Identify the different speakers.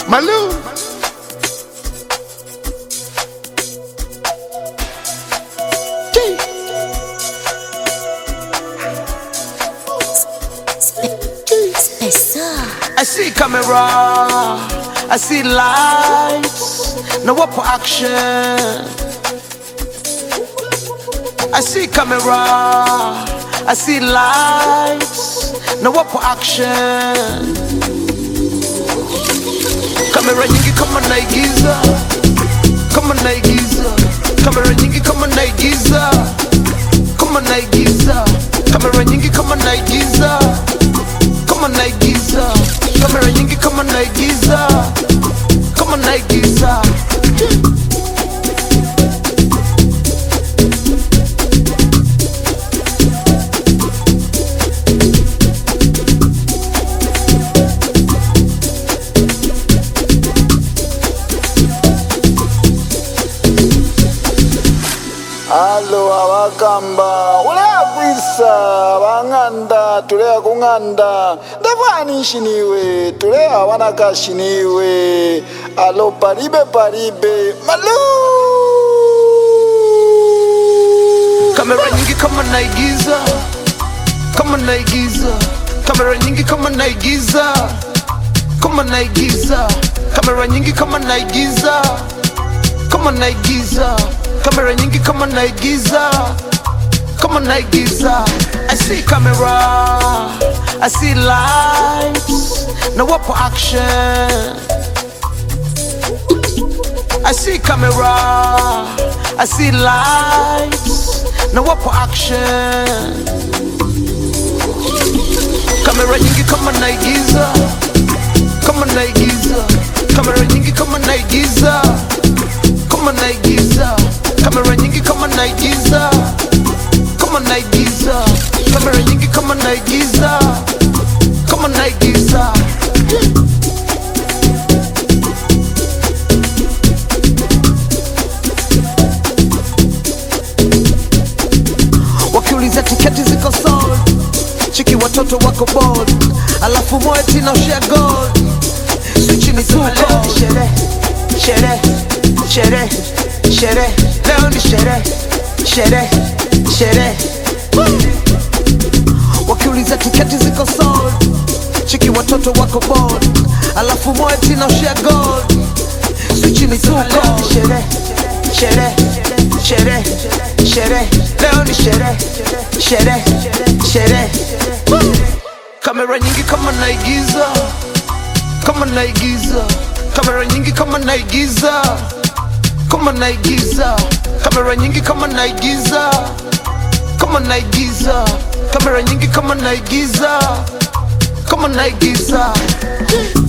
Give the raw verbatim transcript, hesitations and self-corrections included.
Speaker 1: Malou. I see camera, I see lights, now what for action? I see camera, I see lights, now what for action? Camera nyingi kama naigiza, kama naigiza. Camera nyingi kama naigiza, kama naigiza. Camera nyingi kama naigiza, kama naigiza. Camera nyingi kama naigiza, kama naigiza.
Speaker 2: Alo abakamba ulakwisa banganda tulea kunganda ndavani shiniwe tulea wanaka shiniwe alo paribe paribe Malu.
Speaker 1: Kamera nyingi kama naigiza, kama naigiza. Kamera nyingi kama naigiza, kama naigiza. Kamera nyingi kama naigiza, kama naigiza. Camera nyingi kama naigiza, kama naigiza. I see camera, I see lights, now what for action? I see camera, I see lights, now what for action? Camera nyingi kama naigiza, kama naigiza. Camera nyingi kama naigiza, kama naigiza. Camera nyingi kama naigiza, kama naigiza. Camera nyingi kama naigiza, kama naigiza. Wakiuliza tiketi ziko sold, chiki watoto wako bold, alafu moyo tina share gold. Switchi ni tuko sherehe, sherehe, sherehe, sherehe. Leo ni sherehe, sherehe, sherehe. Wakiuliza tiketi ziko sold, chiki watoto wako bold, alafu moyo tina share gold. Switchi ni tuko sherehe, sherehe, sherehe, sherehe. Leo ni sherehe, sherehe, sherehe. Kamera nyingi kama naigiza, kama naigiza. Kamera nyingi kama naigiza, kama naigiza. Kamera nyingi kama naigiza, kama naigiza. Kamera nyingi kama naigiza, kama naigiza.